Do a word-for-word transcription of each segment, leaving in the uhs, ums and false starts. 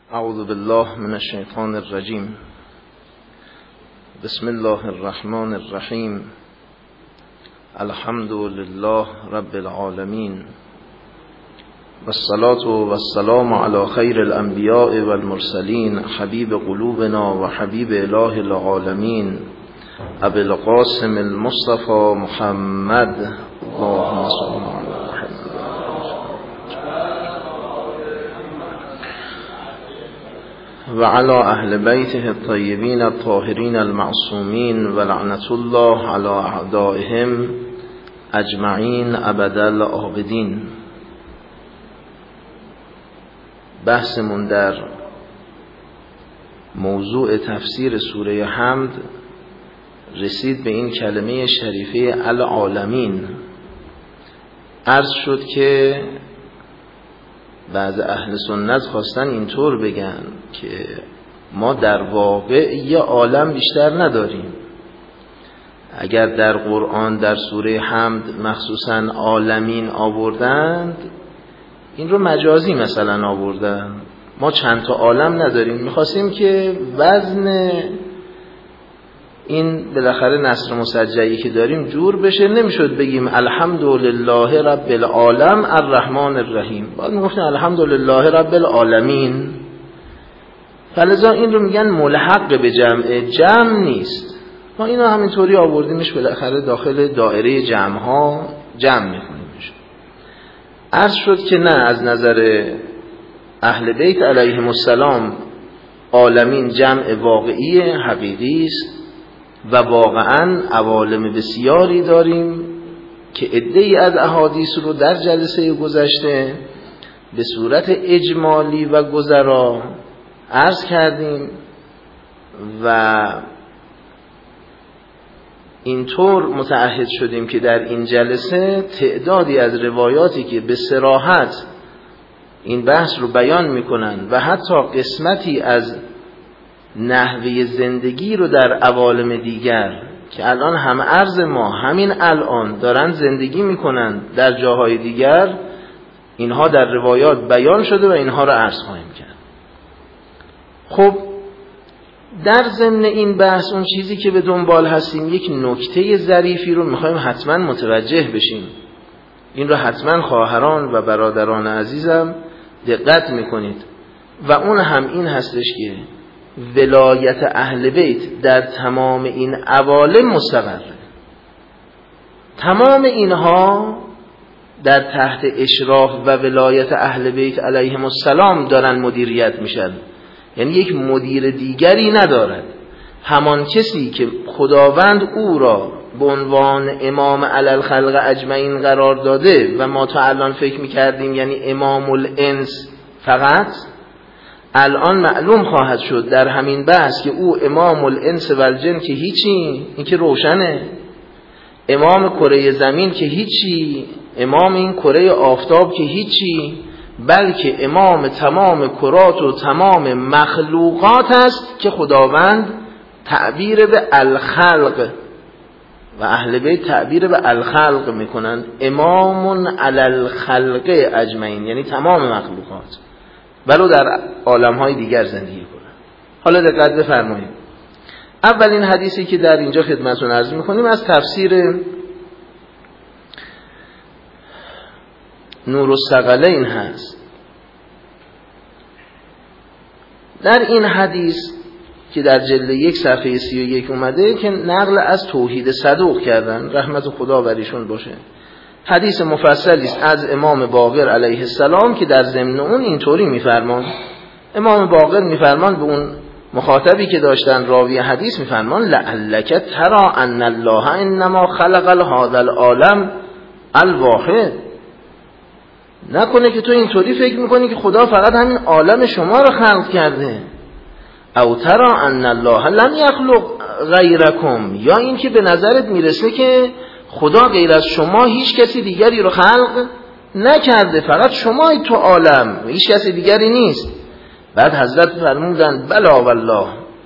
اعوذ بالله من الشیطان الرجیم. بسم الله الرحمن الرحیم. الحمد لله رب العالمین والصلاة والسلام علی خیر الانبیاء والمرسلین حبیب قلوبنا و حبیب اله العالمین ابی القاسم المصطفى محمد اللهم صل علی و علی اهل بیته الطیبین الطاهرین المعصومین و لعنت الله علی اعدائهم اجمعین ابدا الآبدین. بحثمون در موضوع تفسیر سوره حمد رسید به این کلمه شریفه العالمین. عرض شد که بعض اهل سنت خواستن اینطور بگن که ما در واقع یه عالم بیشتر نداریم. اگر در قرآن در سوره حمد مخصوصا عالمین آوردند، این رو مجازی مثلا آوردن. ما چند تا عالم نداریم. میخواستیم که وزن این بالاخره نصر مسجعی که داریم جور بشه. نمیشد بگیم الحمدلله رب العالم الرحمن الرحیم، باید میگفتیم الحمدلله رب العالمین. فلذا این رو میگن ملحق به جمع، جمع نیست. ما اینو همینطوری آوردیمش بالاخره داخل دایره جمع ها جمع میکنیمش. عرض شد که نه، از نظر اهل بیت علیهم السلام عالمین جمع واقعی حقیقی است و واقعا عوالم بسیاری داریم که عده‌ای از احادیث رو در جلسه گذشته به صورت اجمالی و گذرا عرض کردیم و اینطور متعهد شدیم که در این جلسه تعدادی از روایاتی که به صراحت این بحث رو بیان میکنن و حتی قسمتی از نحوه زندگی رو در عوالم دیگر که الان هم عرض ما همین الان دارن زندگی میکنن در جاهای دیگر، اینها در روایات بیان شده و اینها رو عرض خواهیم کرد. خب در ضمن این بحث اون چیزی که به دنبال هستیم، یک نکته ظریفی رو میخوایم حتما متوجه بشیم. این رو حتما خواهران و برادران عزیزم دقت میکنید و اون هم این هستش که ولایت اهل بیت در تمام این عوالم مستقره. تمام اینها در تحت اشراف و ولایت اهل بیت علیهم السلام دارن مدیریت میشن، یعنی یک مدیر دیگری ندارد. همان کسی که خداوند او را به عنوان امام علی الخلق اجمعین قرار داده و ما تا الان فکر میکردیم یعنی امام الانس فقط، الان معلوم خواهد شد در همین بحث که او امام الانس و الجن که هیچی، این که روشنه. امام کره زمین که هیچی، امام این کره آفتاب که هیچی، بلکه امام تمام کرات و تمام مخلوقات است که خداوند تعبیر به الخلق و اهل بیت تعبیر به الخلق میکنن. امام علی الخلق اجمعین یعنی تمام مخلوقات، ولو در عالم‌های دیگر زندگی کنن. حالا دقت بفرمایید. اولین حدیثی که در اینجا خدمتتون عرض می‌کنیم از تفسیر نور الثقلین هست. در این حدیث که در جلد یک صفحه سی و یک اومده که نقل از توحید صدوق کردن، رحمت خدا بر ایشون باشه، حدیث مفصلی است از امام باقر علیه السلام که در ضمن اون اینطوری میفرمان. امام باقر میفرمان به اون مخاطبی که داشتن راوی حدیث میفرمان لعلک ترى ان الله انما خلق هذا العالم الواحد. نکنه که تو اینطوری فکر میکنی که خدا فقط همین عالم شما رو خلق کرده. او ترى ان الله لم یخلق غیرکم، یا این که به نظرت میرسه که خدا غیر از شما هیچ کسی دیگری رو خلق نکرده، فقط شمایی تو عالم، هیچ کسی دیگری نیست. بعد حضرت فرمودند بلا والله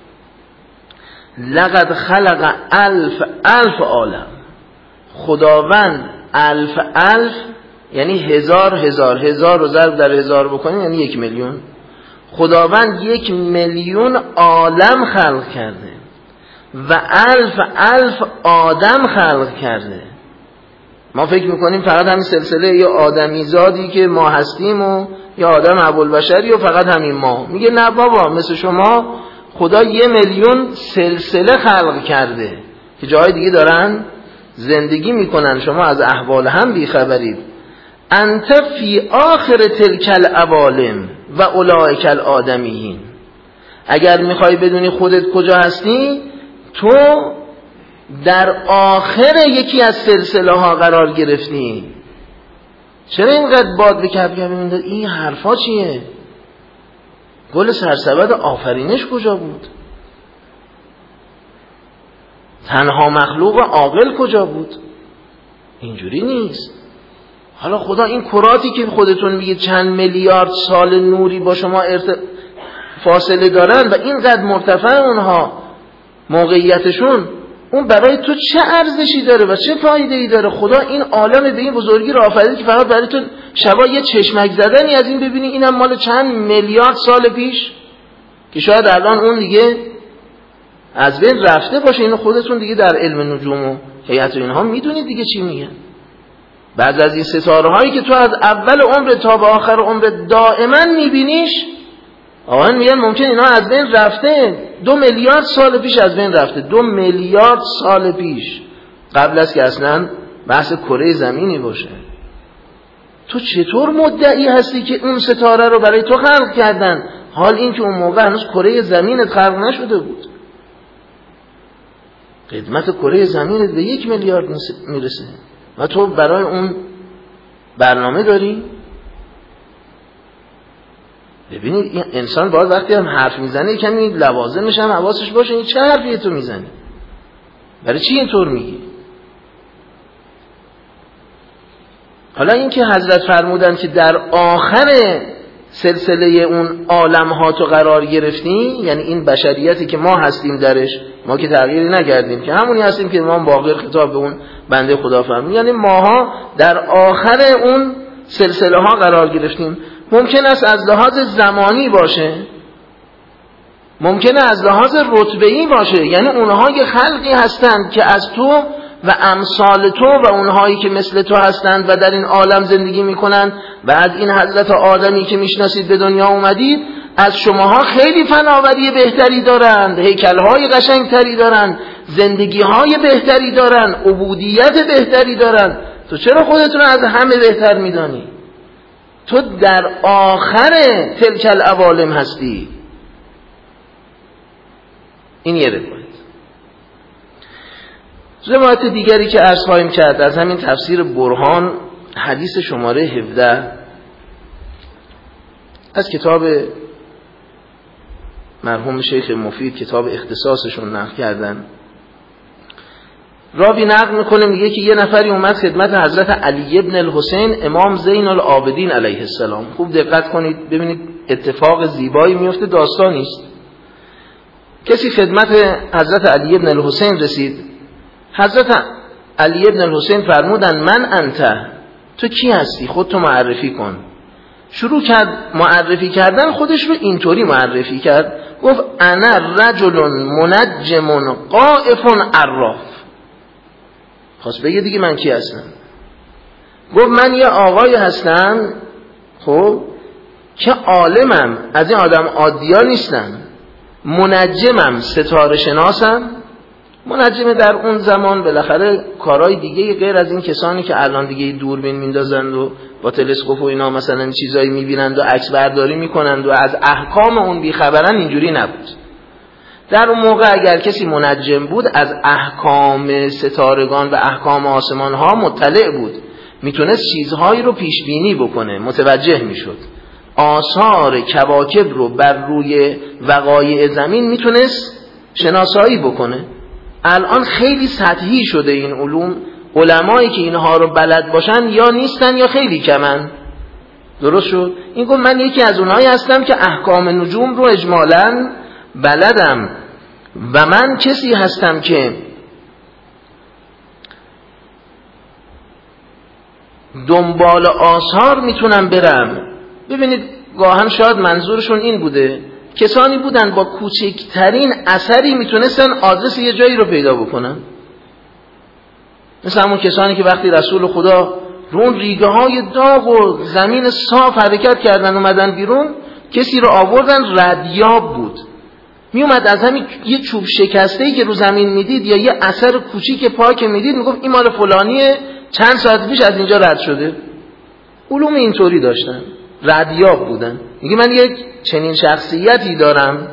لقد خلق الف الف عالم. خداوند الف الف یعنی هزار هزار، هزار رو ضرب در هزار بکنیم یعنی یک میلیون. خداوند یک میلیون عالم خلق کرده و الف الف آدم خلق کرده. ما فکر میکنیم فقط همین سلسله یا آدمی زادی که ما هستیم و یا آدم ابوالبشری و فقط همین ما. میگه نه بابا، مثل شما خدا یه میلیون سلسله خلق کرده که جای دیگه دارن زندگی میکنن، شما از احوال هم بیخبرید. انت فی آخر تلک العوالم و اولئک الآدمیین. اگر میخوای بدونی خودت کجا هستی، تو در آخر یکی از سلسله ها قرار گرفتی. چرا اینقدر باد به کبکبه میندازی؟ این حرفا چیه؟ گل سرسبد آفرینش کجا بود؟ تنها مخلوق عاقل کجا بود؟ اینجوری نیست. حالا خدا این کراتی که خودتون میگید چند میلیارد سال نوری با شما ارت... فاصله دارن و اینقدر مرتفع اونها موقعیتشون، اون برای تو چه ارزشی داره و چه فایده‌ای داره؟ خدا این عالم به این بزرگی رو آفرید که فقط برای تو شبا یه چشمک زدنی از این ببینی اینم مال چند میلیارد سال پیش که شاید الان اون دیگه از بین رفته باشه. اینو خودتون دیگه در علم نجوم و هیئت و اینها میدونید دیگه چی میگن. بعد از این ستاره هایی که تو از اول عمر تا به آخر عمر دائما میبینیش، آقا میگن ممکن اینا از بین رفته، دو میلیارد سال پیش از بین رفته. دو میلیارد سال پیش، قبل از که اصلا بحث کره زمینی باشه. تو چطور مدعی هستی که اون ستاره رو برای تو خلق کردن، حال این که اون موقع هنوز کره زمینت خلق نشده بود؟ قدمت کره زمینت به یک میلیارد میرسه و تو برای اون برنامه داری؟ ببینید این انسان باید وقتی هم حرف میزنه کمی لوازمش هم حواسش باشه. این چه حرفیه تو میزنی؟ برای چی اینطور میگی؟ حالا این که حضرت فرمودن که در آخر سلسله اون عالم ها تو قرار گرفتی، یعنی این بشریتی که ما هستیم درش، ما که تغییری نکردیم، که همونی هستیم که ما باقی خطاب به اون بنده خدا فرمود، یعنی ماها در آخر اون سلسله ها قرار گرفتیم. ممکن است از لحاظ زمانی باشه، ممکن است از لحاظ رتبه‌ای باشه، یعنی اونها که خلقی هستند که از تو و امثال تو و اونهایی که مثل تو هستند و در این عالم زندگی میکنند و از این حضرت آدمی که میشناسید به دنیا اومدید، از شماها خیلی فناوری بهتری دارند، هیکل‌های قشنگتری دارند، زندگی‌های بهتری دارند، عبودیت بهتری دارند. تو چرا خودتون از همه بهتر میدانی؟ تو در آخر تلک العوالم هستی. این یه روایت. روایت دیگری که عرض خواهیم کرد از همین تفسیر برهان، حدیث شماره هفده از کتاب مرحوم شیخ مفید، کتاب اختصاصشون نقل کردن. راوی نقل میکنه میگه که یه نفری اومد خدمت حضرت علی ابن الحسین امام زین العابدین علیه السلام. خوب دقت کنید ببینید اتفاق زیبایی میفته، داستانی است. کسی خدمت حضرت علی ابن الحسین رسید. حضرت علی ابن الحسین فرمودن من انت، تو کی هستی؟ خودتو معرفی کن. شروع کرد معرفی کردن، خودش رو اینطوری معرفی کرد، گفت انا رجل منجم قائف عراف. خواست بگه دیگه من کی هستم. گفت من یه آقای هستم خب که عالمم، از این آدم عادیا نیستم، منجمم، ستاره شناسم. منجم در اون زمان بالاخره کارهای دیگه غیر از این کسانی که الان دیگه دوربین میندازند و با تلسکوپ و اینا مثلا چیزایی میبینند و عکس برداری میکنند و از احکام اون بیخبرن، اینجوری نبود. در اون موقع اگر کسی منجم بود از احکام ستارگان و احکام آسمان ها مطلع بود، میتونست چیزهایی رو پیش بینی بکنه، متوجه میشد. آثار کواکب رو بر روی وقایع زمین میتونست شناسایی بکنه. الان خیلی سطحی شده این علوم، علمایی که اینها رو بلد باشن یا نیستن یا خیلی کمن. درست شد؟ این گفت من یکی از اونایی هستم که احکام نجوم رو اجمالاً بلدم و من کسی هستم که دنبال آثار میتونم برم. ببینید گاهن شاید منظورشون این بوده، کسانی بودن با کوچکترین اثری میتونستن آدرس یه جایی رو پیدا بکنن. مثل همون کسانی که وقتی رسول خدا رو اون ریگه های داغ و زمین صاف حرکت کردن اومدن بیرون، کسی رو آوردن ردیاب بود، می اومد از همین یه چوب شکسته‌ای که رو زمین میدید یا یه اثر کوچیک پاک میدید میگفت این مال فلانیه، چند ساعت پیش از اینجا رد شده. علوم اینطوری داشتن، ردیاب بودن. میگه من یک چنین شخصیتی دارم.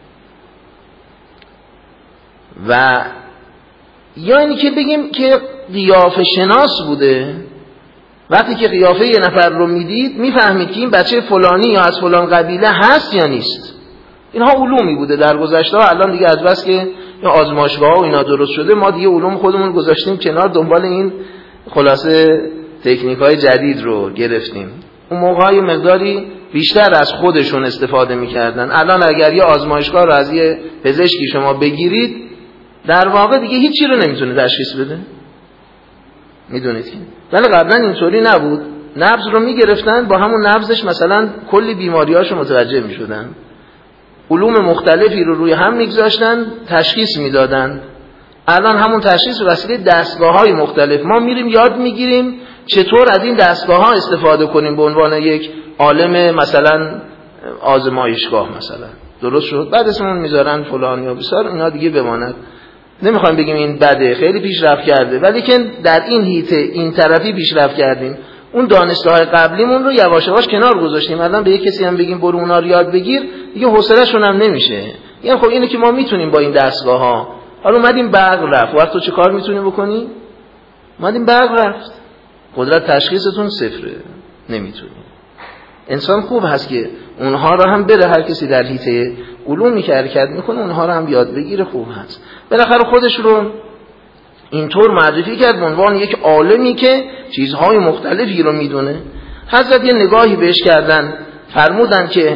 و یا اینی که بگیم که قیافه شناس بوده، وقتی که قیافه یه نفر رو میدید میفهمید که این بچه فلانی یا از فلان قبیله هست یا نیست. اینها علومی بوده در گذشته و الان دیگه از بس که آزمایشگاه و اینا درست شده ما دیگه علوم خودمون گذاشتیم کنار، دنبال این خلاصه تکنیک‌های جدید رو گرفتیم. اون موقعی مقداری بیشتر از خودشون استفاده می‌کردن. الان اگر یه آزمایشگاه رو از یه پزشکی شما بگیرید در واقع دیگه هیچی رو نمیتونه تشخیص بده. میدونید که ولی قبلا اینطوری نبود. نبض رو میگرفتن، با همون نبضش مثلا کلی بیماریاشو متوجه میشدن. علوم مختلفی رو روی هم میگذاشتن، تشخیص میدادن. الان همون تشخیص وسیله دستگاه‌های مختلف ما میریم یاد میگیریم چطور از این دستگاه‌ها استفاده کنیم به عنوان یک عالم مثلا آزمایشگاه مثلا. درست شد؟ بعد اسمون میذارن فلان یا بسار، اینا دیگه بماند. نمیخوام بگیم این بده، خیلی پیشرفت کرده، ولی که در این هیته این طرفی پیشرفت کردیم. اون دانشگاه قبلیمون رو یواش یواش کنار گذاشتیم. الان به یک کسی هم بگیم برو اونا رو یاد بگیر، دیگه حوصله‌شون هم نمیشه. یعنی خب اینه که ما میتونیم با این دستگاه‌ها. حالا اومدیم برق رفت، وقت تو چه کار میتونی بکنی؟ اومدیم برق رفت، قدرت تشخیصتون صفره، نمیتونی. انسان خوب هست که اونها رو هم بره، هر کسی در حیطه علومی که حرکت میکنه اونها رو هم یاد بگیره، خوب هست. بالاخره خودش رو اینطور معرفی کرد به عنوان یک عالمی که چیزهای مختلفی رو میدونه. حضرت یه نگاهی بهش کردن، فرمودن که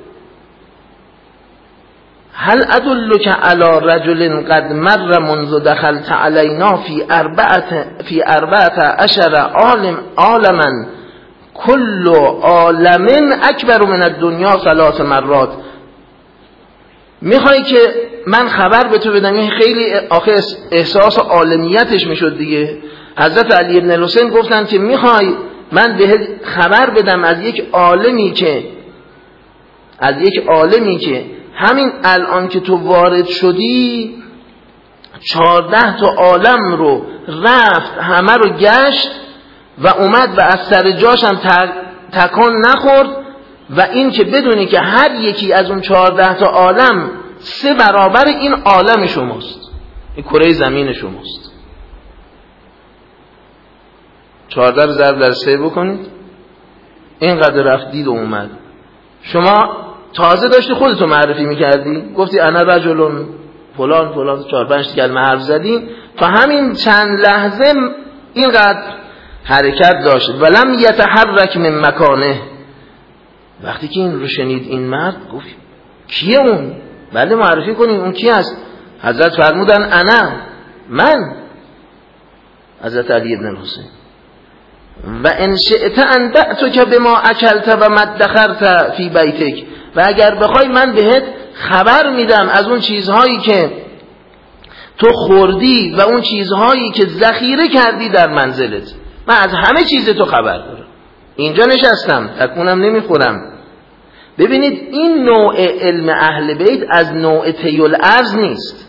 هل ادلک علی رجل قد مر منذ دخلت علینا فی اربعه فی اربعه عشر عالم عالما کل عالم اکبر من الدنیا ثلاث مرات. میخوای که من خبر به تو بدم؟ این خیلی آخه احساس عالمیتش میشد دیگه. حضرت علی بن الحسین گفتن که میخوای من به خبر بدم از یک عالمی که از یک عالمی که همین الان که تو وارد شدی چهارده تا عالم رو رفت، همه رو گشت و اومد و از سر جاش هم تکان نخورد، و این که بدونی که هر یکی از اون چهارده تا عالم سه برابر این عالم شماست، این کره زمین شماست. چهارده رو ضرب در سه بکنید، اینقدر رفت دید و اومد. شما تازه داشتی خودتو معرفی میکردی، گفتی انا رجلون فلان فلان، چهار پنج کلمه حرف زدی، تا همین چند لحظه اینقدر حرکت داشت. ولم یتحرک من مکانه. وقتی که این رو شنید این مرد گفت کیه اون؟ بله معرفی کنین اون کی است؟ حضرت فرمودن انا، من حضرت علی بن الحسین. و ان شئت انبأتک بما اکلت و ما ادخرت فی بیتک، و اگر بخوای من بهت خبر میدم از اون چیزهایی که تو خوردی و اون چیزهایی که ذخیره کردی در منزلت. من از همه چیز تو خبر دارم، اینجا نشستم تکونم نمیخورم. ببینید این نوع علم اهل بیت از نوع طی الارض نیست.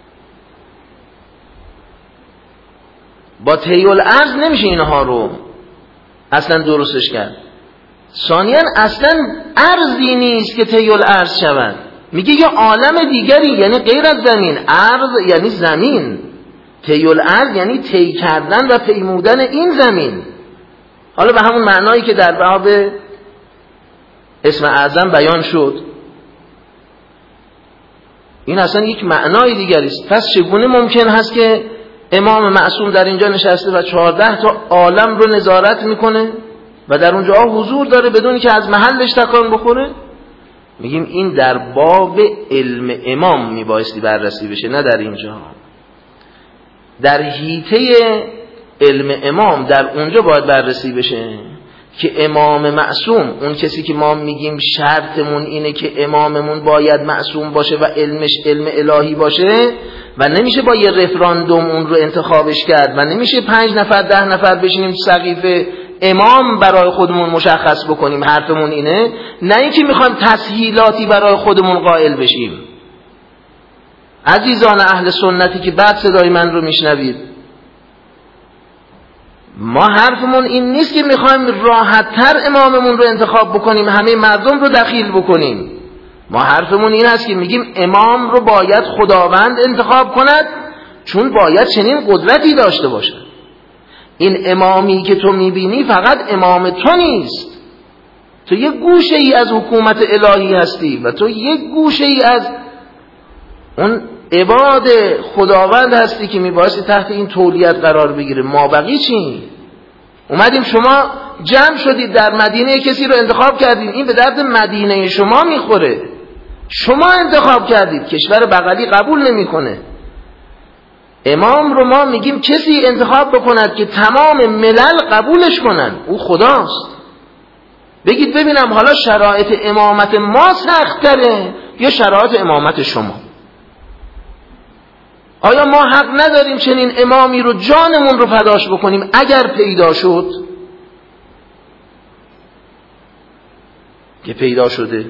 با طی الارض نمیشه اینها رو اصلا درستش کرد. ثانیاً اصلا ارضی نیست که طی الارض شود. میگه یه عالم دیگری، یعنی غیر از زمین. ارض یعنی زمین، طی الارض یعنی طی کردن و پیمودن این زمین. حالا به همون معنایی که در باب اسم اعظم بیان شد، این اصلا یک معنای دیگری است. پس چگونه ممکن هست که امام معصوم در اینجا نشسته و چهارده تا عالم رو نظارت میکنه و در اونجا حضور داره بدون که از محلش تکان بخوره؟ میگیم این در باب علم امام میبایستی بررسی بشه، نه در اینجا. در حیطه علم امام در اونجا باید بررسی بشه که امام معصوم، اون کسی که ما میگیم شرطمون اینه که اماممون باید معصوم باشه و علمش علم الهی باشه و نمیشه با یه رفراندوم اون رو انتخابش کرد و نمیشه پنج نفر ده نفر بشینیم تو سقیفه امام برای خودمون مشخص بکنیم حرفمون اینه، نه اینکه میخوایم تسهیلاتی برای خودمون قائل بشیم. عزیزان اهل سنتی که بعد صدای من رو میشنوید، ما حرفمون این نیست که میخوایم راحت تر اماممون رو انتخاب بکنیم، همه مردم رو دخیل بکنیم. ما حرفمون این است که میگیم امام رو باید خداوند انتخاب کند، چون باید چنین قدرتی داشته باشد. این امامی که تو میبینی فقط امام تو نیست، تو یک گوشه ای از حکومت الهی هستی و تو یک گوشه ای از اون عباد خداوند هستی که میبایستی تحت این تولیت قرار بگیره. ما بقی چی؟ اومدیم شما جمع شدید در مدینه کسی رو انتخاب کردید، این به درد مدینه شما میخوره، شما انتخاب کردید، کشور بغلی قبول نمیکنه. امام رو ما میگیم کسی انتخاب بکند که تمام ملل قبولش کنن، او خداست. بگید ببینم حالا شرایط امامت ما سخت‌تره یا شرایط امامت شما؟ آیا ما حق نداریم چنین امامی رو جانمون رو فداش بکنیم اگر پیدا شد؟ که پیدا شده.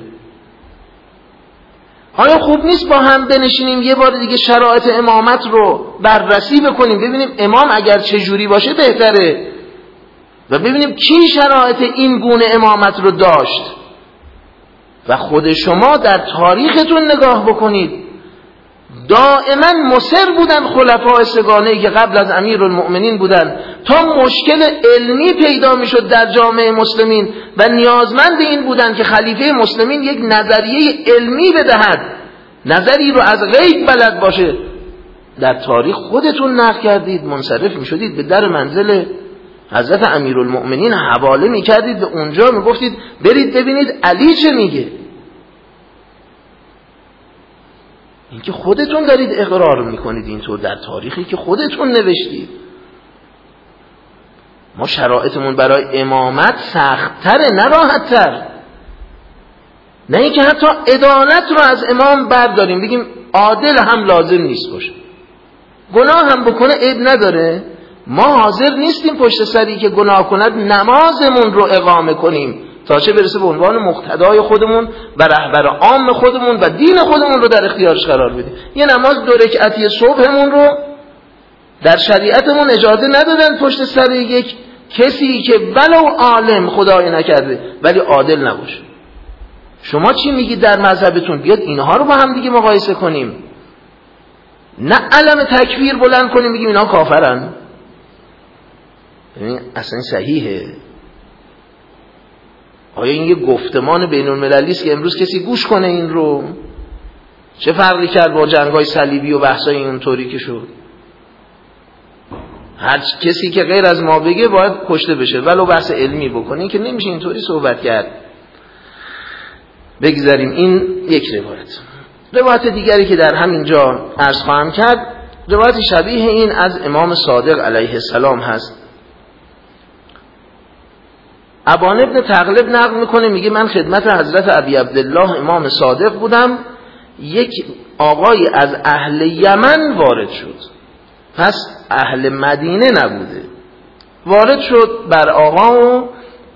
آیا خوب نیست با هم بنشینیم یه بار دیگه شرایط امامت رو بررسی بکنیم، ببینیم امام اگر چه جوری باشه بهتره و ببینیم کی شرایط این گونه امامت رو داشت. و خود شما در تاریختون نگاه بکنید، دائما مصر بودن خلفاء سگانه‌ای که قبل از امیرالمؤمنین بودن تا مشکل علمی پیدا میشد در جامعه مسلمین و نیازمند این بودن که خلیفه مسلمین یک نظریه علمی بدهد، نظری رو از غیب بلد باشه. در تاریخ خودتون نقل کردید، منصرف میشدید به در منزل حضرت امیرالمؤمنین، حواله میکردید به اونجا، میگفتید برید ببینید علی چه میگه. این که خودتون دارید اقرار میکنید اینطور در تاریخی که خودتون نوشتید. ما شرایطمون برای امامت سخت‌تره نه راحت‌تر. نه اینکه حتی عدالت رو از امام برداریم بگیم عادل هم لازم نیست باشه، گناه هم بکنه عیب نداره. ما حاضر نیستیم پشت سری که گناه کند نمازمون رو اقامه کنیم تا چه برسه به عنوان مقتدای خودمون و رهبر عام خودمون و دین خودمون رو در اختیارش قرار بدیم. یه نماز دو رکعتی صبحمون رو در شریعتمون اجازه ندادن پشت سر یک کسی که ولو عالم خدای نکرده ولی عادل نباشه. شما چی میگید در مذهبتون؟ بیاد اینها رو با هم دیگه مقایسه کنیم، نه علم تکفیر بلند کنیم بگیم اینا کافرن. ببین اصلا صحیحه؟ آیا این یه گفتمان بین المللی است که امروز کسی گوش کنه این رو؟ چه فرقی کرد با جنگ‌های صلیبی و بحثای اینطوری که شد؟ هر کسی که غیر از ما بگه باید کشته بشه، ولو بحث علمی بکنه که نمیشه اینطوری صحبت کرد. بگذاریم. این یک روایت. روایت دیگری که در همین جا عرض خواهم کرد، روایت شبیه این از امام صادق علیه السلام هست. ابان ابن تغلب نقل میکنه، میگه من خدمت حضرت ابی عبدالله امام صادق بودم، یک آقای از اهل یمن وارد شد، پس اهل مدینه نبوده، وارد شد بر آقا و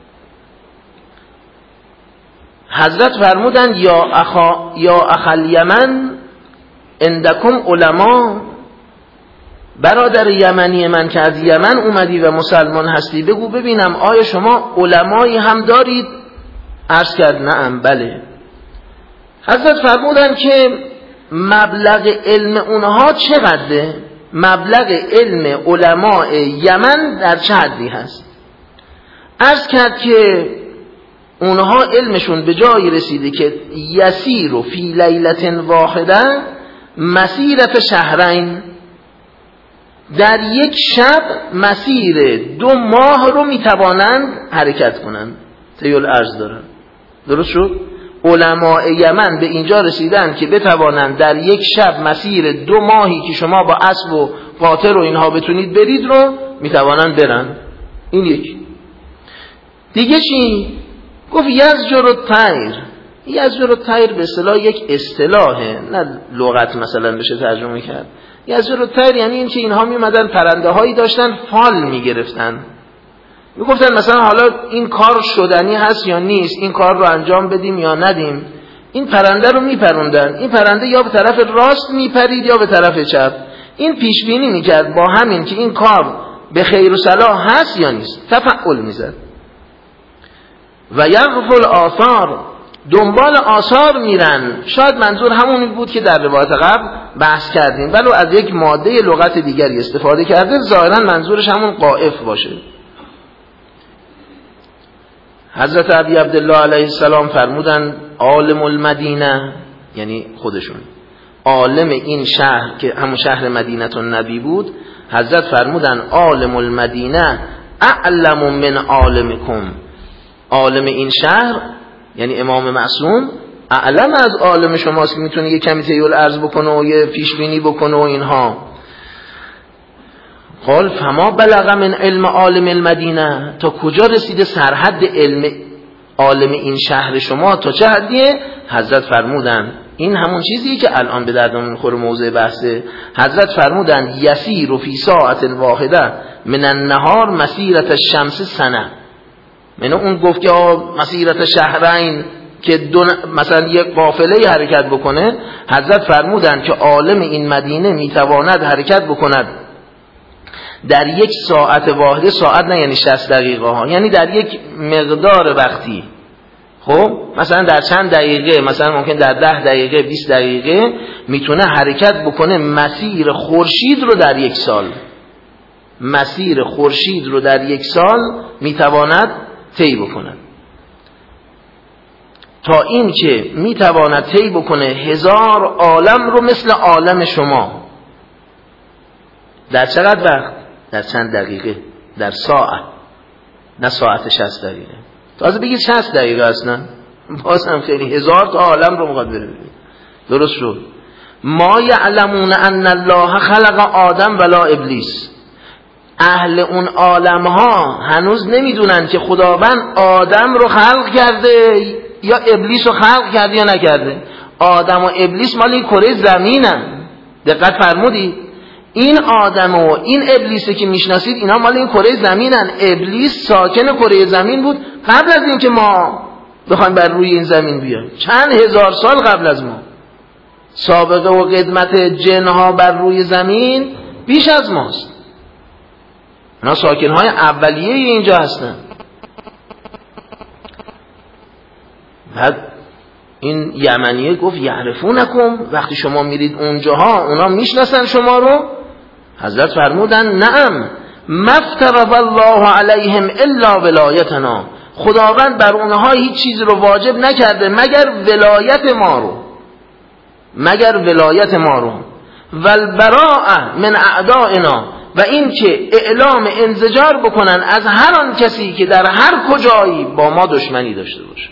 حضرت فرمودند یا اخا یا اخل یمن عندکم علما، برادر یمنی من که از یمن اومدی و مسلمان هستی بگو ببینم آیا شما علمایی هم دارید؟ عرض کرد نعم بله. حضرت فرمودند که مبلغ علم اونها چقدره؟ مبلغ علم علماء یمن در چه حدی هست؟ عرض کرد که اونها علمشون به جایی رسیده که یسیر و فی لیلت واحده مسیرت شهرین، در یک شب مسیر دو ماه رو میتوانند حرکت کنند. تیول عرض دارن. درست شد؟ علماء یمن به اینجا رسیدن که بتوانند در یک شب مسیر دو ماهی که شما با اسب و قاطر و اینها بتونید برید رو میتوانند برن. این یک. دیگه چی؟ گفت یزجر الطیر. یزجر الطیر به اصطلاح یک اصطلاحه، نه لغت مثلا بشه ترجمه کرد. یزجر الطیر یعنی این که اینها میمدن پرنده هایی داشتن فال میگرفتن، میگفتن مثلا حالا این کار شدنی هست یا نیست، این کار رو انجام بدیم یا ندیم. این پرنده رو میپروندن، این پرنده یا به طرف راست میپرید یا به طرف چپ. این پیش بینی میکرد با همین که این کار به خیر و صلاح هست یا نیست، تفعل میزد. و یغفل آثار، دنبال آثار میرن. شاید منظور همون بود که در روایت قبل بحث کردیم، ولو از یک ماده لغت دیگری استفاده کرده، ظاهرا منظورش همون قائف باشه. حضرت ابی عبدالله علیه السلام فرمودن عالم المدینه، یعنی خودشون عالم این شهر که همون شهر مدینه النبی بود، حضرت فرمودن عالم المدینه اعلم من عالمکم. عالم این شهر یعنی امام معصوم اعلم از عالم شماست که میتونه یه کمی تیول عرض بکنه و یه پیش بینی بکنه و اینها. قال فما بلغ من علم عالم المدینه، تا کجا رسیده سرحد علم عالم این شهر شما، تا چه حدیه؟ حضرت فرمودن این همون چیزیه که الان به دردمون میخوره، موضوع بحثه. حضرت فرمودن یسیر فی ساعت واحده من النهار مسیرت الشمس سنه. من اون گفت که مسیرت شهرین که دو مثلا یک قافله حرکت بکنه، حضرت فرمودن که عالم این مدینه میتواند حرکت بکند در یک ساعت واحده، ساعت نه یعنی شصت دقیقه ها، یعنی در یک مقدار وقتی. خب مثلا در چند دقیقه، مثلا ممکن در ده دقیقه بیست دقیقه میتونه حرکت بکنه مسیر خورشید رو در یک سال. مسیر خورشید رو در یک سال میتواند طی بکنه، تا این که میتواند طی بکنه هزار عالم رو مثل عالم شما. در چقدر وقت؟ در چند دقیقه، در ساعت، نه ساعت شصت دقیقه. تازه بگید شصت دقیقه اصلا باز هم خیلی، هزار تا عالم رو مقدر ببینید. درست شد. ما یعلمون ان الله خلق آدم ولا ابلیس. اهل اون عالم ها هنوز نمیدونن که خداوند آدم رو خلق کرده یا ابلیس رو خلق کرده یا نکرده. آدم و ابلیس مال این کره زمینن. دقت فرمودید؟ این آدم و این ابلیسی که میشناسید اینا مال این کره زمینن. ابلیس ساکن کره زمین بود قبل از اینکه ما بخوایم بر روی این زمین بیایم، چند هزار سال قبل از ما. سابقه و قدمت جنها بر روی زمین بیش از ماست. اونا ساکنهای اولیه اینجا هستن. بعد این یمنیه گفت یعرفونکم، وقتی شما میرید اونجاها اونا میشناسن شما رو؟ حضرت فرمودن نعم مفترض الله علیهم الا ولایتنا. خداوند بر اونها هیچ چیز رو واجب نکرده مگر ولایت ما رو، مگر ولایت ما رو. والبراء من اعدائنا، و این که اعلام انزجار بکنن از هر آن کسی که در هر کجایی با ما دشمنی داشته باشه.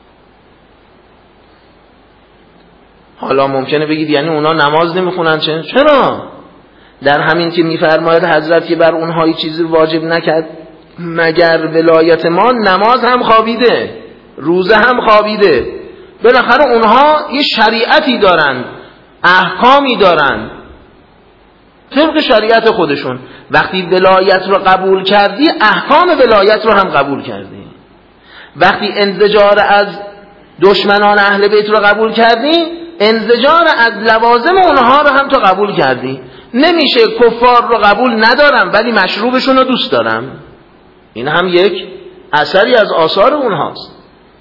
حالا ممکنه بگید یعنی اونا نماز نمیخونن چه؟ چرا؟ در همین که میفرماید حضرت که بر اونها هیچ چیزی واجب نکرد مگر ولایت ما، نماز هم خوابیده، روزه هم خوابیده. بالاخره اونها یه شریعتی دارن، احکامی دارن طبق شریعت خودشون. وقتی ولایت رو قبول کردی احکام ولایت رو هم قبول کردی. وقتی انزجار از دشمنان اهل بیت رو قبول کردی، انزجار از لوازم اونها رو هم تو قبول کردی. نمیشه کفار رو قبول ندارم ولی مشروبشون رو دوست دارم. این هم یک اثری از آثار اونهاست.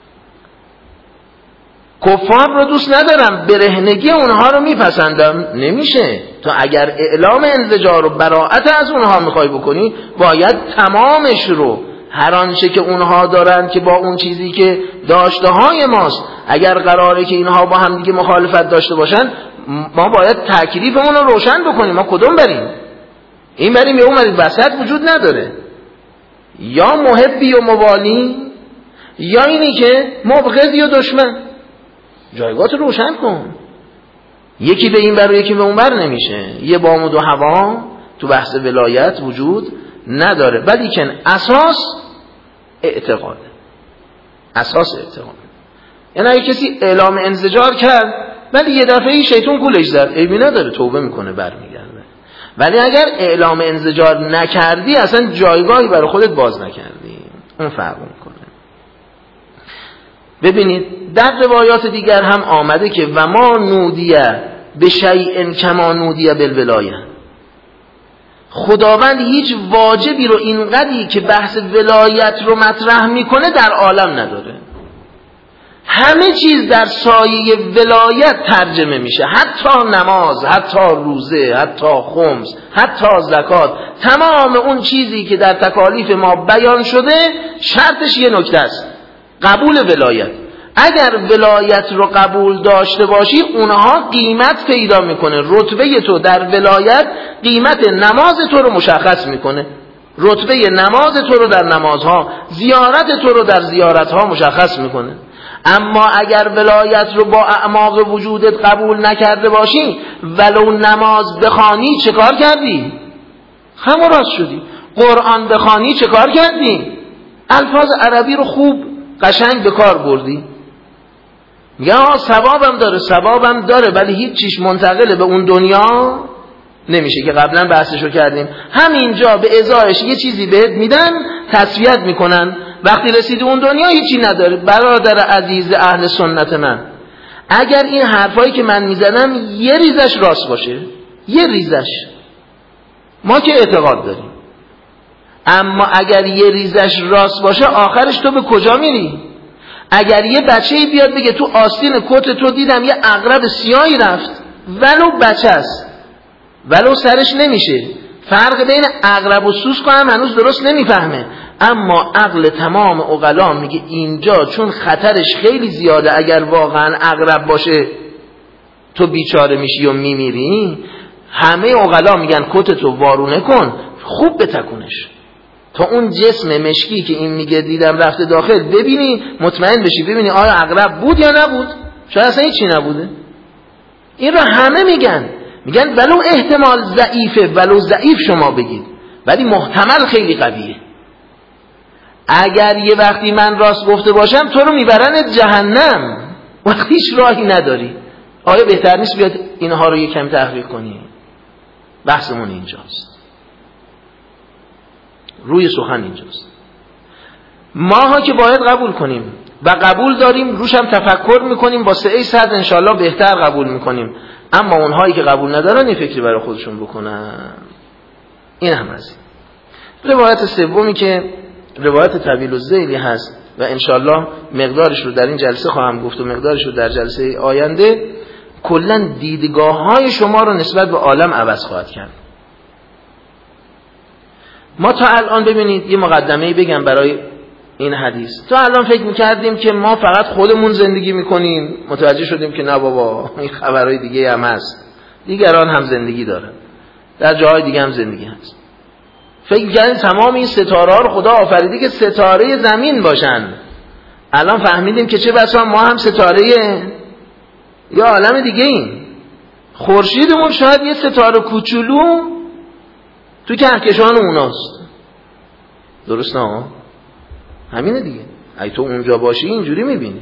کفار رو دوست ندارم، برهنگی اونها رو میپسندم. نمیشه. تو اگر اعلام انزجار و براءت از اونها میخوای بکنی، باید تمامش رو، هر آنچه که اونها دارن که با اون چیزی که داشته های ماست، اگر قراره که اینها با هم دیگه مخالفت داشته باشن، ما باید تکلیفمون رو روشن بکنیم. ما کدوم بریم؟ این بریم یا اون بریم؟ وسط وجود نداره. یا محبی و موالی، یا اینی که مبغضی و دشمن. جایگاه رو روشن کن. یکی به این بر و یکی به اون بر نمیشه. یه بامود و هوا تو بحث ولایت وجود نداره. ولی که اساس اعتقاد، اساس اعتقاد. یعنی اگه کسی اعلام انزجار کرد ولی یه دفعه شیطان گولش زد، عیبی نداره، توبه میکنه برمیگرده. ولی اگر اعلام انزجار نکردی اصلا جایگاهی برای خودت باز نکردی، اون فرق میکنه. ببینید در روایات دیگر هم آمده که و ما نودیه به شیء کما نودیه بالولایه، خداوند هیچ واجبی رو اینقدری که بحث ولایت رو مطرح میکنه در عالم نداره. همه چیز در سایه ولایت ترجمه میشه، حتی نماز، حتی روزه، حتی خمس، حتی زکات. تمام اون چیزی که در تکالیف ما بیان شده شرطش یه نکته است، قبول ولایت. اگر ولایت رو قبول داشته باشی اونها قیمت پیدا میکنه. رتبه تو در ولایت قیمت نماز تو رو مشخص میکنه، رتبه نماز تو رو در نمازها، زیارت تو رو در زیارتها مشخص میکنه. اما اگر ولایت رو با اعماق وجودت قبول نکرده باشی، ولو نماز بخوانی چه کار کردی؟ همون راست شدی. قرآن بخوانی چه کار کردی؟ الفاظ عربی رو خوب قشنگ به کار بردی. یا ثوابم داره، ثوابم داره، ولی هیچ چیش منتقل به اون دنیا نمیشه که قبلا بحثشو کردیم. همینجا به ازایش یه چیزی بهت میدن، تسویت میکنن، وقتی رسیدی اون دنیا هیچی نداره. برادر عزیز اهل سنت من، اگر این حرفایی که من میزنم یه ریزش راست باشه، یه ریزش، ما که اعتقاد داریم، اما اگر یه ریزش راست باشه آخرش تو به کجا میری؟ اگر یه بچه‌ای بیاد بگه تو آستین کت تو دیدم یه عقرب سیاهی رفت، ولو بچه است، ولو سرش نمیشه، فرق بین عقرب و سوسک هم هنوز درست نمیفهمه، اما عقل تمام عقلا میگه اینجا چون خطرش خیلی زیاده، اگر واقعا عقرب باشه تو بیچاره میشی و میمیری. همه عقلا میگن کت تو وارونه کن، خوب بتکونش تا اون جسم مشکی که این میگه دیدم رفته داخل ببینی، مطمئن بشی، ببینی آیا عقرب بود یا نبود. شاید اصلا هیچی نبوده. این رو همه میگن، میگن ولو احتمال ضعیفه، ولو ضعیف شما بگید، ولی محتمل خیلی قویه. اگر یه وقتی من راست گفته باشم تو رو میبرن جهنم، وقتیش راهی نداری. آیا بهتر نیست بیاد اینها رو یه کمی تحقیق کنی؟ بحثمون اینجاست، روی سخن اینجاست. ماها که باید قبول کنیم و قبول داریم، روش هم تفکر میکنیم، با سعی صد انشالله بهتر قبول میکنیم. اما اونهایی که قبول ندارن یه فکری برای خودشون بکنن. این هم از این. روایت سومی که روایت طویل الذیلی هست و انشالله مقدارش رو در این جلسه خواهم گفت و مقدارش رو در جلسه آینده، کلا دیدگاه های شما رو نسبت به عالم عوض خواهد کرد. ما تا الان ببینید یه مقدمه‌ای بگم برای این حدیث. تا الان فکر می‌کردیم که ما فقط خودمون زندگی می‌کنیم، متوجه شدیم که نه بابا، این خبرهای دیگه هم هست، دیگران هم زندگی دارن، در جاهای دیگه هم زندگی هست. فکر می‌کردیم تمام این ستاره‌ها رو خدا آفریده که ستاره زمین باشن. الان فهمیدیم که چه بسا ما هم ستاره یا عالم دیگه ایم. خورشیدمون شاید یه ستاره کوچولو تو کهکشان اوناست. درست نه؟ همینه دیگه. اگه تو اونجا باشی اینجوری میبینی.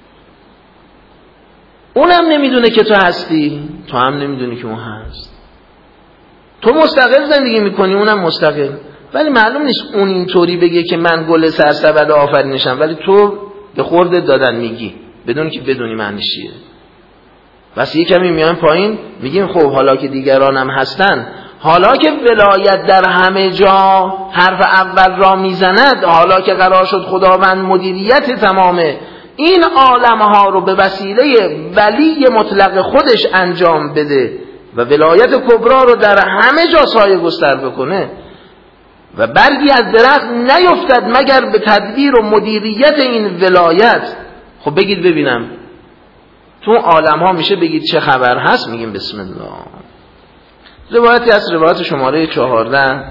اونم نمیدونه که تو هستی، تو هم نمیدونی که اون هست. تو مستقل زندگی میکنی، اونم مستقل، ولی معلوم نیست اون اینطوری بگه که من گل سرسبد آفرینشم، ولی تو به خورده دادن میگی بدون که بدونی معنیش چیه. بس یه کمی میایم پایین میگیم خب حالا که دیگران هم هستن، حالا که ولایت در همه جا حرف اول را میزند، حالا که قرار شد خداوند مدیریت تمام این عالمها رو به وسیله ولی مطلق خودش انجام بده و ولایت کبرا رو در همه جا سایه گستر بکنه و برگی از درخت نیفتد مگر به تدبیر و مدیریت این ولایت. خب بگید ببینم تو عالم ها میشه بگید چه خبر هست؟ میگیم بسم الله. روایتی از روایت شماره چهارده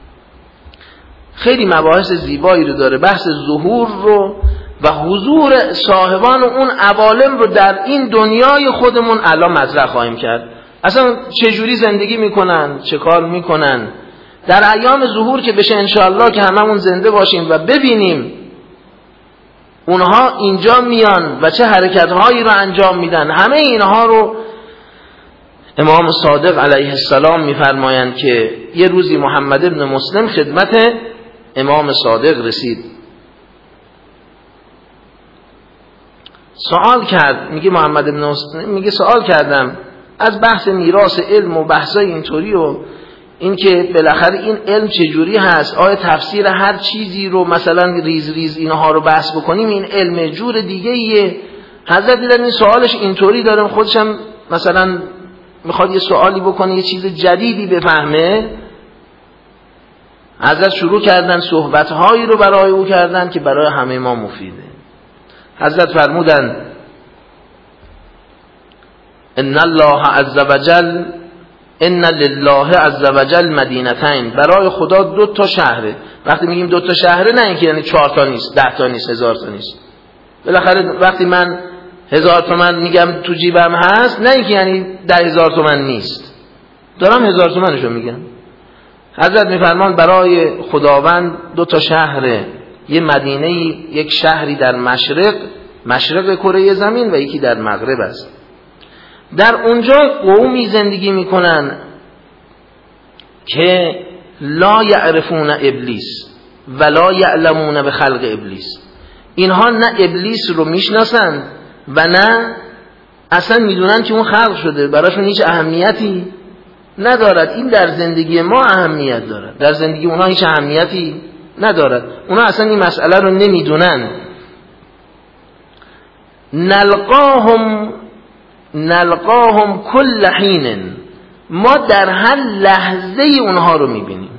خیلی مباحث زیبایی رو داره، بحث ظهور رو و حضور صاحبان اون عوالم رو در این دنیای خودمون الان مطرح خواهیم کرد. اصلا چه جوری زندگی میکنن، چه کار میکنن در ایام ظهور که بشه انشاءالله که هممون زنده باشیم و ببینیم اونها اینجا میان و چه حرکتهایی رو انجام میدن. همه اینها رو امام صادق علیه السلام میفرمایند که یه روزی محمد ابن مسلم خدمت امام صادق رسید، سوال کرد، میگه محمد ابن مسلم میگه سوال کردم از بحث میراث علم و بحثای اینطوری و این که بالاخره این علم چجوری هست، آیا تفسیر هر چیزی رو مثلا ریز ریز اینها رو بحث بکنیم این علم جور دیگه ایه؟ حضرت دیدن این سوالش اینطوری دارم، خودشم مثلا میخواد یه سوالی بکنه یه چیز جدیدی بفهمه. حضرت شروع کردن صحبتهایی رو برای او کردن که برای همه ما مفیده. حضرت فرمودن ان الله عز وجل ان لله عز وجل مدینتین، برای خدا دو تا شهره. وقتی میگیم دو تا شهره نه اینکه یعنی چهار تا نیست، ده تا نیست، هزار تا نیست. بالاخره وقتی من هزار تومن میگم تو جیبم هست نه اینکه یعنی ده هزار تومن نیست، دارم هزار تومنشو میگم. حضرت میفرمان برای خداوند دو تا شهره، یه مدینه، یک شهری در مشرق مشرق کره زمین و یکی در مغرب است. در اونجا قومی زندگی میکنن که لا یعرفون ابلیس ولا یعلمون به خلق ابلیس. اینها نه ابلیس رو میشناسند و نه اصلا میدونن که اون خلق شده، براشون هیچ اهمیتی ندارد. این در زندگی ما اهمیت دارد، در زندگی اونها هیچ اهمیتی ندارد. اونها اصلا این مسئله رو نمیدونن. نلقاهم نلقاهم کل حین، ما در هر لحظه اونها رو میبینیم.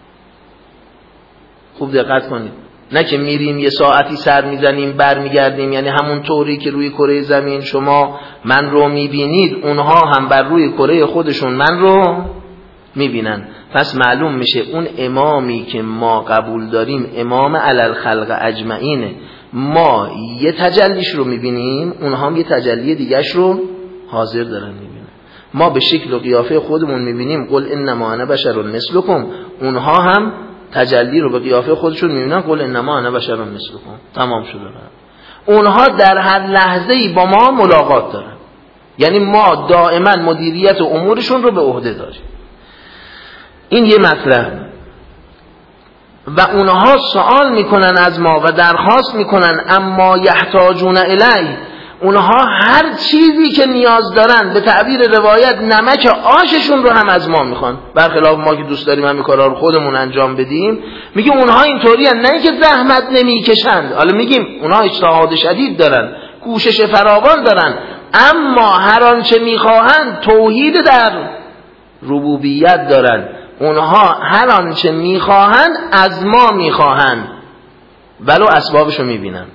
خوب دقت کنید، نه که میریم یه ساعتی سر میزنیم برمیگردیم، یعنی همون طوری که روی کره زمین شما من رو میبینید اونها هم بر روی کره خودشون من رو میبینن. پس معلوم میشه اون امامی که ما قبول داریم امام علی الخلق اجمعینه. ما یه تجلیش رو میبینیم، اونها هم یه تجلی دیگهش رو حاضر دارن میبینن. ما به شکل و قیافه خودمون میبینیم قل انما انا بشر مثلکم، اونها هم تجلی رو به قیافه خودشون میبینن قل انما انا بشر مثلکم. تمام شده. اونها در هر لحظه‌ای با ما ملاقات دارن، یعنی ما دائما مدیریت امورشون رو به عهده داریم. این یه مطلب. و اونها سوال میکنن از ما و درخواست میکنن اما یحتاجون الی، اونها هر چیزی که نیاز دارن، به تعبیر روایت نمک آششون رو هم از ما میخوان، برخلاف ما که دوست داریم همین کارا رو خودمون انجام بدیم. میگه اونها اینطوری هستند، نه اینکه زحمت نمیکشند، حالا میگیم اونها اجتهاد شدید دارن، کوشش فراوان دارن، اما هر آنچه میخواهند توحید در ربوبیت دارن. اونها هر آنچه میخواهند از ما میخواهند ولو اسبابشو میبینن.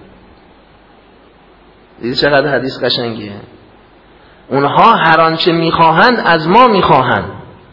دیدی چقدر حدیث قشنگیه؟ اونها هر آنچه میخواهند از ما میخواهند.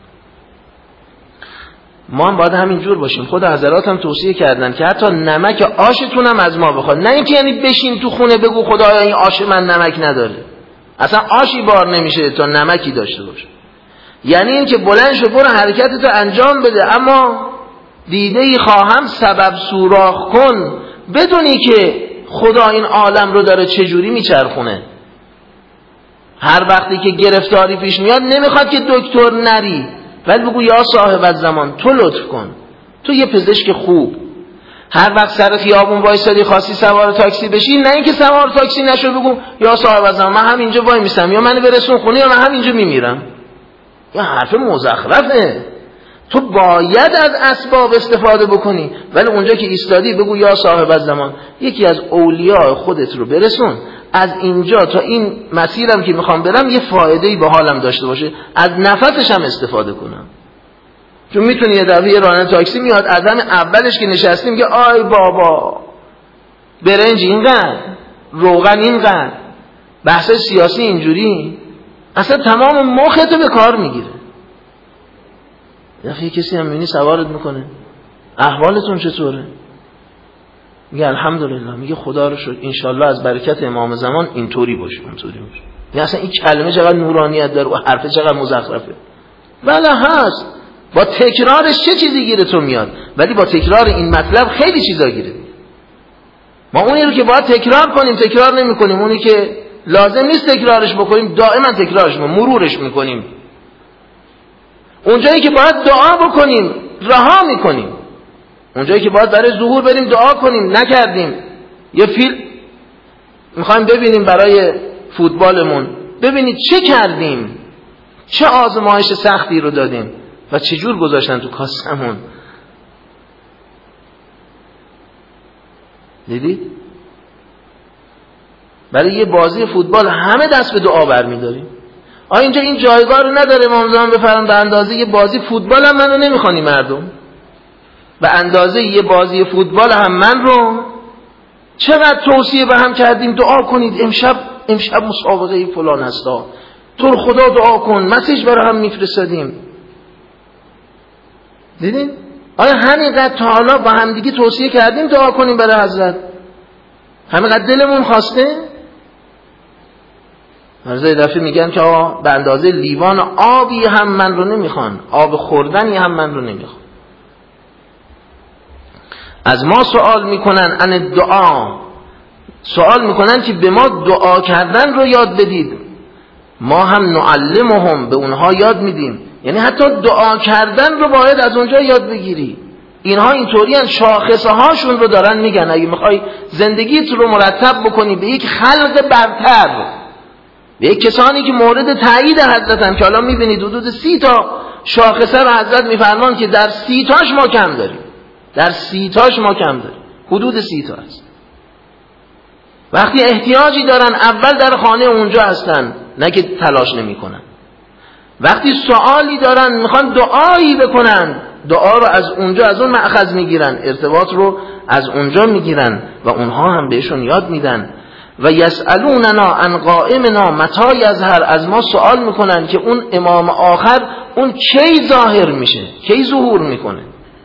ما هم باید همین جور باشیم. خود حضرات هم توصیه کردن که حتی نمک آشتون هم از ما بخواد، نه اینکه یعنی بشین تو خونه بگو خدایا این آش من نمک نداره. اصلا آشی بار نمیشه تا نمکی داشته باشه. یعنی این که بلند شو برو حرکتتو انجام بده، اما دیده ای خواهم سبب سوراخ کن، بدونی که خدا این عالم رو داره چجوری میچرخونه. هر وقتی که گرفتاری پیش میاد نمیخواد که دکتر نری، ولی بگو یا صاحب الزمان تو لطف کن، تو یه پزشک خوب. هر وقت سر خیابون وایسادی خواستی سوار تاکسی بشی، نه اینکه سوار تاکسی نشو بگو یا صاحب الزمان من همینجا وای میسم، یا منو برسون خونه یا من همینجا میمیرم. این حرف مزخرفه. تو باید از اسباب استفاده بکنی، ولی اونجا که ایستادی بگو یا صاحب الزمان یکی از اولیاء خودت رو برسون، از اینجا تا این مسیرم که میخوام برم یه فایده‌ای به حالم داشته باشه، از نفسش هم استفاده کنم. چون میتونی یه دفعه راننده تاکسی میاد از همین اولش که نشستیم میگه آی بابا برنج اینقدر، روغن اینقدر، بحث سیاسی اینجوری، اصلا تمام مختو به کار میگیره. یه دفعه کسی هم میبینی سوارت میکنه احوالتون چطوره؟ میگه الحمدلله، میگه خدا رو شکر انشالله از برکت امام زمان اینطوری باشه اونطوری باشه. یعنی اصلا این کلمه چقدر نورانیت داره و حرف چقدر مزخرفه. بله هست، با تکرارش چه چیزی گیره تو میاد، ولی با تکرار این مطلب خیلی چیزا گیره میاد. ما اونی رو که باید تکرار کنیم تکرار نمی کنیم، اونی که لازم نیست تکرارش بکنیم دائما تکرارش میکنیم، مرورش میکنیم. اونجایی که باید دعا بکنیم رها میکنیم، اونجایی که باید برای ظهور بریم دعا کنیم نکردیم. یه فیلم میخوایم ببینیم برای فوتبالمون، ببینید چه کردیم، چه آزمایش سختی رو دادیم و چه جور گذاشتن تو کاسمون. دیدید؟ برای یه بازی فوتبال همه دست به دعا برمی‌داریم. آ اینجا این جایگاه رو نداره امام زمان بفرمایند به اندازه یه بازی فوتبال هم منو نمیخوانی مردم، به اندازه یه بازی فوتبال هم من رو چقدر توصیه به هم کردیم دعا کنید، امشب امشب مسابقه فلان هستا، تو خدا دعا کن، مسیج برای هم میفرستادیم. دیدین؟ آیا همینقدر تا حالا با هم دیگه توصیه کردیم دعا کنیم برای حضرت؟ همینقدر دلمون خواسته؟ مرزای دفعه میگن که آقا به اندازه لیوان آبی هم من رو نمیخوان، آب خوردنی هم من رو نمیخوان. از ما سوال میکنن ان دعا، سوال میکنن که به ما دعا کردن رو یاد بدید. ما هم نعلمهم، به اونها یاد میدیم. یعنی حتی دعا کردن رو باید از اونجا یاد بگیری. اینها اینطوری ان شاخصه هاشون رو دارن میگن اگه میخوای زندگیت رو مرتب بکنی به یک خلق برتر، به یک کسانی که مورد تایید حضرتن، که الان میبینید حدود سی تا شاخصه رو حضرت میفرمان که در سی تاش ما کم داریم، در سی تاش ما کم داریم، حدود سی تا هست. وقتی احتیاجی دارن اول در خانه اونجا هستن، نه که تلاش نمی کنن. وقتی سوالی دارن میخوان دعایی بکنن، دعا رو از اونجا از اون مأخذ میگیرن، ارتباط رو از اونجا میگیرن و اونها هم بهشون یاد میدن. و یسألوننا عن قائمنا متی یظهر، از ما سوال میکنن که اون امام آخر اون کی ظاهر میشه، کی ظهور میکنه.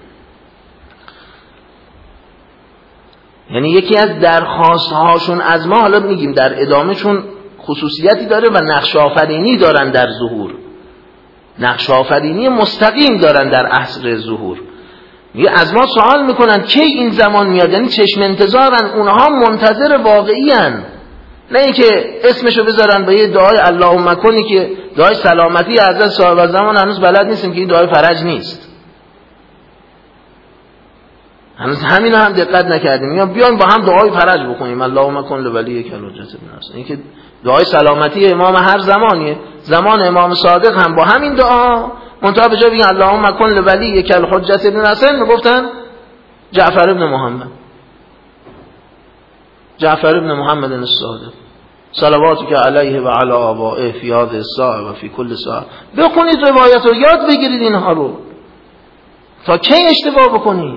یعنی یکی از درخواست هاشون از ما، حالا میگیم در ادامه، چون خصوصیتی داره و نقش آفرینی دارن در ظهور، نقش آفرینی مستقیم دارن در عصر ظهور. میگه از ما سوال میکنن کی این زمان میاد، یعنی چشم انتظارن، اونها منتظر واقعی هن، نه اینکه اسمشو بذارن به یه دعای اللهم کنی که دعای سلامتی حضرت صاحب زمان هنوز بلد نیستیم که این دعای فرج نیست، هنوز همین هم دقت نکردیم. یا بیایم با هم دعای فرج بکنیم اللهم کن لولی کل حجت ابن حسن، این که دعای سلامتی امام هر زمانیه، زمان امام صادق هم با همین دعا، منتها به جای بگن اللهم کن لولی کل حجت ابن حسن میگفتن جعفر ابن محمد، جعفر ابن محمد الصادق صلواتی که علیه و علی آبائه فی هذه الساعه و فی کل ساعه. بخونید روایت رو، یاد بگیرید اینها رو تا کی اشتباه بکنید.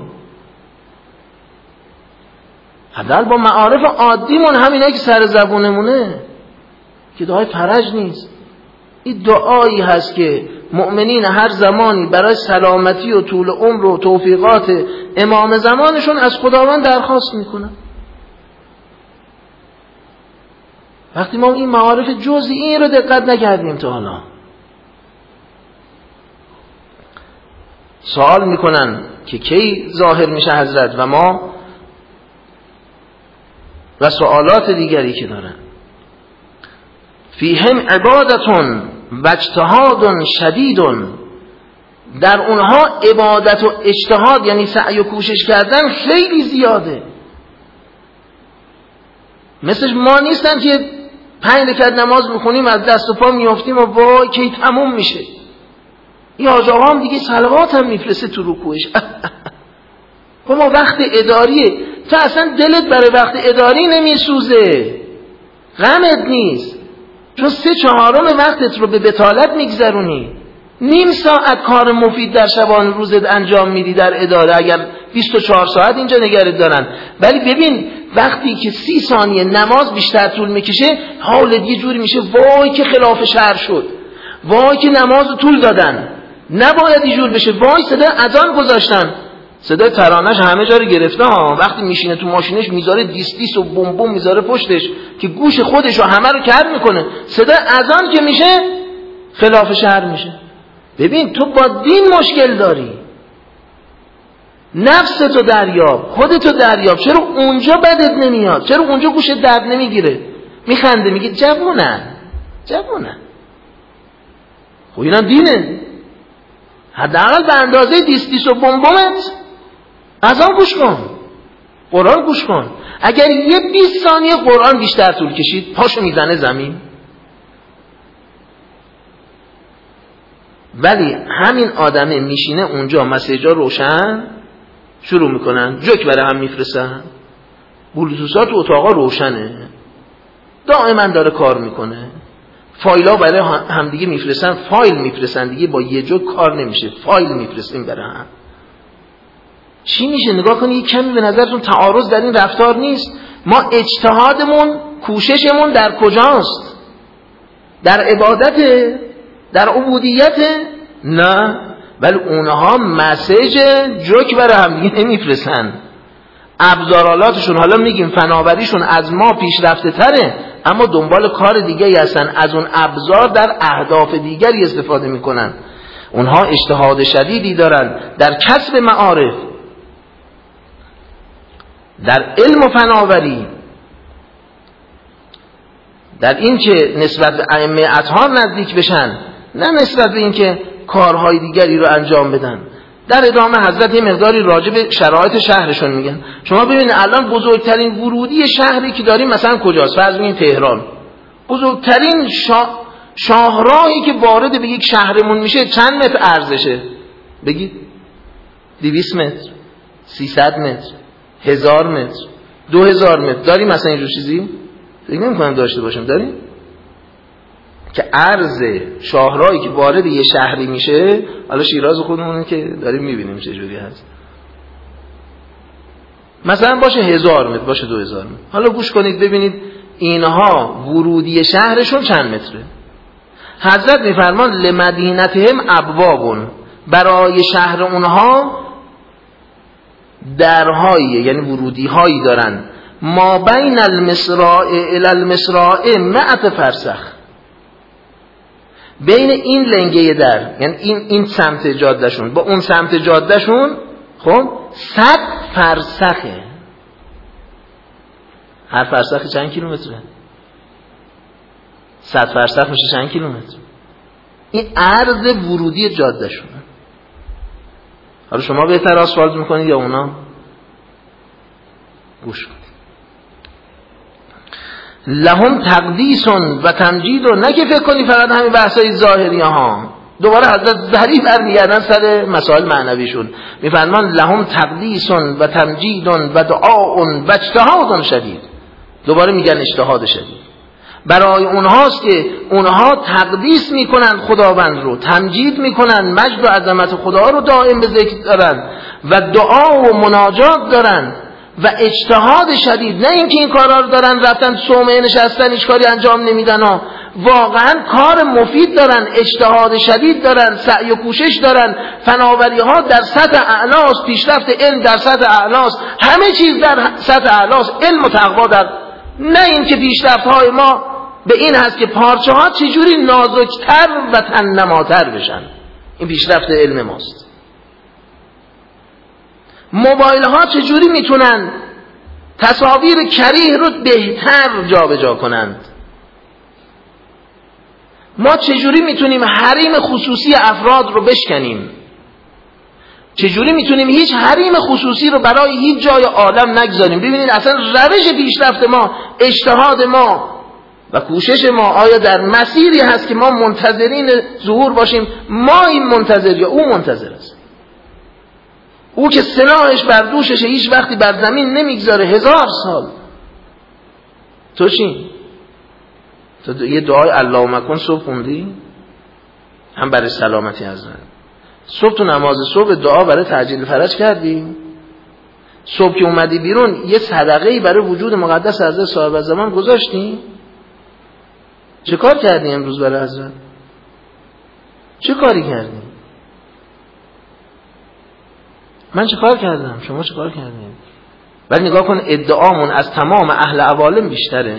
حداقل با معارف عادیمون همینه که سر زبونمونه که دعای فرج نیست. این دعایی هست که مؤمنین هر زمانی برای سلامتی و طول عمر و توفیقات امام زمانشون از خداوند درخواست میکنن. وقتی ما این معارف جزئی رو دقت نکردیم تا حالا، سوال میکنن که کی ظاهر میشه حضرت و ما و سوالات دیگری که دارن. فیهم عبادتون و اجتهاد شدید، در اونها عبادت و اجتهاد یعنی سعی و کوشش کردن خیلی زیاده. مثل ما نیستن که پنج رکعت نماز میخونیم از دست و پا میافتیم و وای کی تموم میشه. این حاج آقا هم دیگه صلوات هم میفرسته تو رکوعش. ما وقت اداریه، تو اصلا دلت برای وقت اداری نمیسوزه، غمت نیست، چون سه چهارم وقتت رو به بطالت میگذرونی. نیم ساعت کار مفید در شبان روزت انجام میدی در اداره، اگر بیست و چهار ساعت اینجا نگرت دارن. ولی ببین وقتی که سی ثانیه نماز بیشتر طول میکشه، حالت یه جوری میشه وای که خلاف شرع شد، وای که نماز طول دادن، نباید اینجور بشه، وای صدا اذان گذاشتن، صدای ترانش همه جا رو گرفته ها. وقتی میشینه تو ماشینش میذاره دیس دیس و بوم بوم میذاره پشتش که گوش خودش رو همه رو کر میکنه، صدای اذان که میشه خلاف شرع میشه. ببین تو با دین مشکل داری، نفستو دریاب، خودتو دریاب. چرا اونجا بدت نمیاد؟ چرا اونجا گوشت درد نمیگیره؟ میخنده میگه جوونن جوونن. خب اینا دینه. حداقل به اندازه دیستیس و بمبمت از آن گوش کن، قرآن گوش کن. اگر یه بیست ثانیه قرآن بیشتر طول کشید پاشو میزنه زمین. ولی همین آدمه میشینه اونجا، مسیجا روشن، شروع میکنن جوک برای هم میفرستن، بلوتوثات تو اتاقا روشنه، دائما داره کار میکنه، فایل‌ها برای همدیگه میفرستن، فایل میفرستن دیگه، با یه جوک کار نمیشه، فایل میفرستیم برای هم. چی میشه؟ نگاه کنید یک کمی به نظرتون تعارض در این رفتار نیست؟ ما اجتهادمون، کوششمون در کجاست؟ در عبادت؟ در عبودیت؟ نه، ولی اونها مسیج جوک برای هم دیگه نمیفرستن. ابزارالاتشون، حالا میگیم فناوریشون از ما پیشرفته تره، اما دنبال کار دیگه هستن، از اون ابزار در اهداف دیگری استفاده میکنن. اونها اجتهاد شدیدی دارن در کسب معارف، در علم و فناوری، در این که نسبت به ائمه اطهار نزدیک بشن، نه نسبت به این که کارهای دیگری رو انجام بدن. در ادامه حضرت یه مقداری راجع به شرایط شهرشون میگن. شما ببینید الان بزرگترین ورودی شهری که داریم مثلا کجاست؟ فرض بگیم تهران. بزرگترین شا... شاهراهی که وارد به یک شهرمون میشه چند متر عرضشه؟ بگید. دویست متر، سیصد متر، هزار متر، دو هزار متر. داریم مثلا اینجور چیزی؟ فکر نمی‌کنم داشته باشیم. داریم؟ که عرض شاهراهی که وارد یه شهری میشه، حالا شیراز خودمونه که داریم میبینیم چجوری هست، مثلا باشه هزار متر، باشه دو هزار متر. حالا گوش کنید ببینید اینها ورودی شهرشون چند متره. حضرت میفرمان لمدینتهم ابوابون، برای شهر اونها درهایی، یعنی ورودی هایی دارن، ما بین المصراع الی المصراع مئة فرسخ، بین این لنگه در، یعنی این این سمت جادهشون با اون سمت جادهشون، خب صد فرسخه. هر فرسخ چند کیلومتره؟ صد فرسخ میشه چند کیلومتر؟ این عرض ورودی جادهشونه. حالا شما بهتر آسفالت میکنید یا اونا؟ گوش کنید. لهم تقدیس و تمجید، و نه که فکر کنی فقط همین بحثای ظاهری ها. دوباره حضرت ظریف برمیگردن سر مسائل معنویشون، میفرمان لهم تقدیس و تمجید و دعاء و اجتهاد شدید. دوباره میگن اجتهاد شدید برای اونهاست که اونها تقدیس میکنن خداوند رو، تمجید میکنن، مجد و عظمت خدا رو دائم به ذکر دارن و دعا و مناجات دارن و اجتهاد شدید. نه اینکه این کارا رو دارن رفتن صومعه نشستن هیچ کاری انجام نمیدن ها. واقعا کار مفید دارن، اجتهاد شدید دارن، سعی و کوشش دارن، فناوری ها در سطح اعلاست، پیشرفت علم در سطح اعلاست، همه چیز در سطح اعلاست، علم و تقوا در. نه اینکه پیشرفت های ما به این هست که پارچه ها چجوری نازکتر و تنماتر بشن. این پیشرفت علم ماست. موبایل ها چجوری میتونن تصاویر کریه رو بهتر جابجا جا کنند. ما چجوری میتونیم حریم خصوصی افراد رو بشکنیم. چجوری میتونیم هیچ حریم خصوصی رو برای هیچ جای عالم نگذاریم. ببینید اصلا روش پیشرفت ما، اجتهاد ما و کوشش ما آیا در مسیری هست که ما منتظرین ظهور باشیم؟ ما این منتظر یا او منتظر است؟ او که سلاحش بر دوششه، هیچ وقتی بر زمین نمیگذاره، هزار سال. تو چی؟ تو یه دعای اللهم کن صبح خوندی؟ هم برای سلامتی حضرت. صبح تو نماز صبح دعا برای تعجیل فرج کردی؟ صبح که اومدی بیرون یه صدقه‌ای برای وجود مقدس حضرت صاحب زمان گذاشتی؟ چه کار کردی امروز برای حضرت؟ چه کاری کردی؟ من چه کار کردم؟ شما چه کار کردین؟ ولی نگاه کن ادعامون از تمام اهل عوالم بیشتره.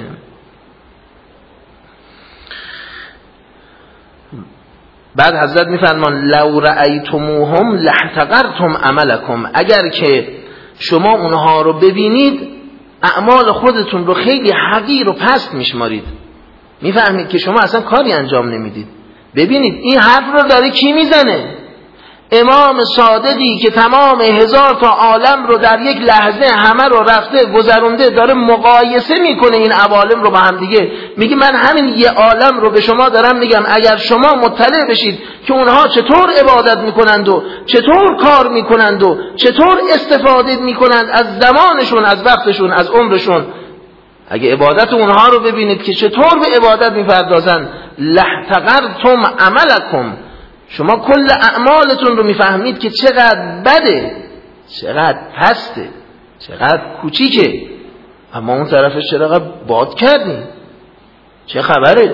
بعد حضرت میفرمان لو رأیتموهم لاحتقرتم عملکم، اگر که شما اونها رو ببینید اعمال خودتون رو خیلی حقیر و پست میشمارید. میفهمید که شما اصلا کاری انجام نمیدید. ببینید این حرف رو داره کی میزنه؟ امام صادقی که تمام هزار تا عالم رو در یک لحظه همه رو رفته گذرونده، داره مقایسه میکنه این عوالم رو با هم دیگه. میگه من همین یه عالم رو به شما دارم میگم، اگر شما مطلع بشید که اونها چطور عبادت میکنند و چطور کار میکنند و چطور استفاده میکنند از زمانشون، از وقتشون، از عمرشون، اگه عبادت اونها رو ببینید که چطور به عبادت میپردازن، لاحتقرتم عملکم، شما کل اعمالتون رو میفهمید که چقدر بده، چقدر پسته، چقدر کوچیکه، اما اون طرفش چقدر باد کردیم، چه خبره؟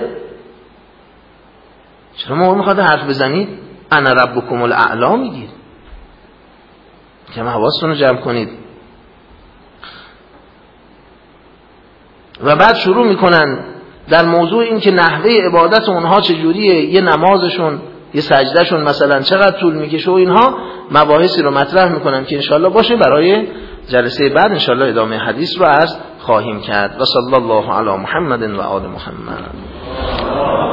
چرا ما میخواد حرف بزنید انا ربکم الاعلی میگید؟ که حواستون رو جمع کنید. و بعد شروع میکنن در موضوع این که نحوه عبادت اونها چجوریه، یه نمازشون، یه سجدهشون مثلا چقدر طول میکشه و اینها مباحثی رو مطرح میکنن که انشالله باشه برای جلسه بعد انشالله ادامه حدیث رو عرض خواهیم کرد. و صلی الله علی محمد و آل محمد.